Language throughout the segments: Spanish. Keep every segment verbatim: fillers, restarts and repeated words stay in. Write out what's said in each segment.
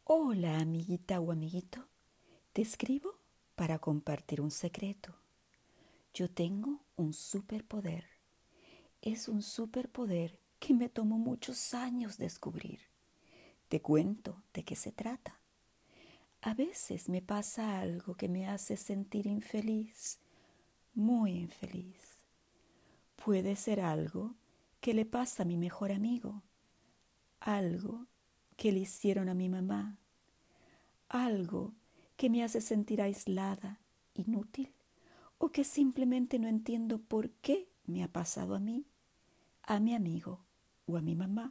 Hola, amiguita o amiguito. Te escribo para compartir un secreto. Yo tengo un superpoder. Es un superpoder que me tomó muchos años descubrir. Te cuento de qué se trata. A veces me pasa algo que me hace sentir infeliz, muy infeliz. Puede ser algo que le pasa a mi mejor amigo, algo que le hicieron a mi mamá, algo que me hace sentir aislada, inútil, o que simplemente no entiendo por qué me ha pasado a mí, a mi amigo o a mi mamá.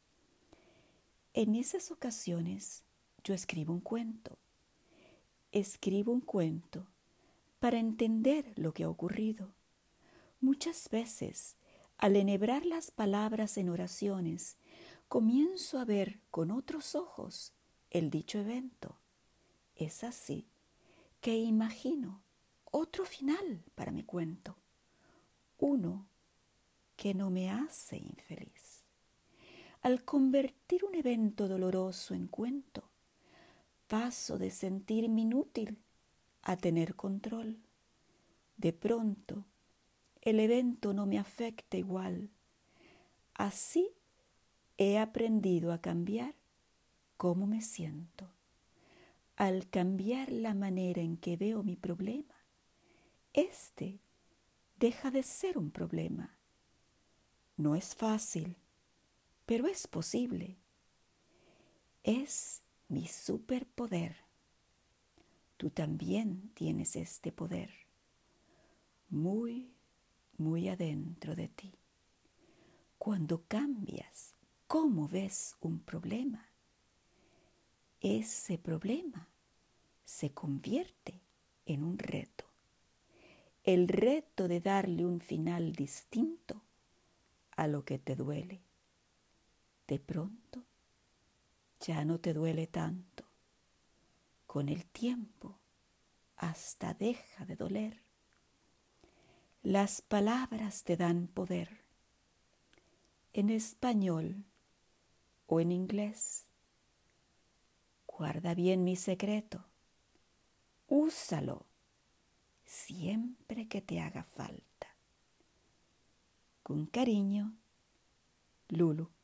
En esas ocasiones yo escribo un cuento. Escribo un cuento para entender lo que ha ocurrido. Muchas veces, al enhebrar las palabras en oraciones, comienzo a ver con otros ojos el dicho evento. Es así que imagino otro final para mi cuento, uno que no me hace infeliz. Al convertir un evento doloroso en cuento, paso de sentirme inútil a tener control. De pronto, el evento no me afecta igual. Así he aprendido a cambiar cómo me siento. Al cambiar la manera en que veo mi problema, este deja de ser un problema. No es fácil, pero es posible. Es mi superpoder. Tú también tienes este poder, muy, muy adentro de ti. Cuando cambias cómo ves un problema, ese problema se convierte en un reto. El reto de darle un final distinto a lo que te duele. De pronto, ya no te duele tanto. Con el tiempo, hasta deja de doler. Las palabras te dan poder. En español o en inglés. Guarda bien mi secreto. Úsalo siempre que te haga falta. Con cariño, Lulu.